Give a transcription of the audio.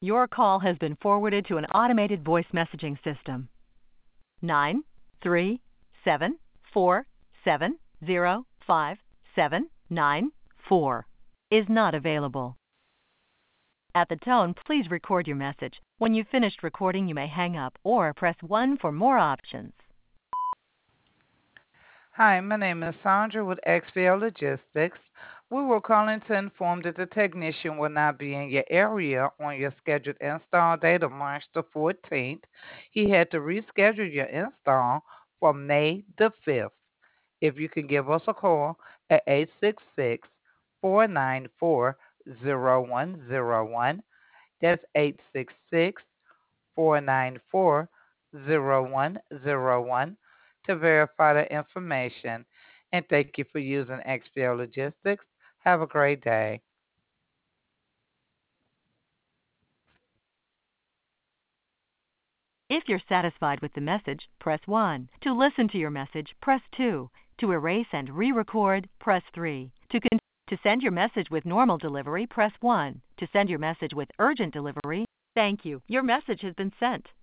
Your call has been forwarded to an automated voice messaging system. 93747057994 is not available. At the tone, please record your message. When you've finished recording, you may hang up or press 1 for more options. Hi, my name is Sandra with XPL Logistics. We were calling to inform that the technician will not be in your area on your scheduled install date of March the 14th. He had to reschedule your install for May the 5th. If you can give us a call at 866-494-0101. That's 866-494-0101 to verify the information. And thank you for using XPO Logistics. Have a great day. If you're satisfied with the message, press 1. To listen to your message, press 2. To erase and re-record, press 3. To send your message with normal delivery, press 1. To send your message with urgent delivery, thank you. Your message has been sent.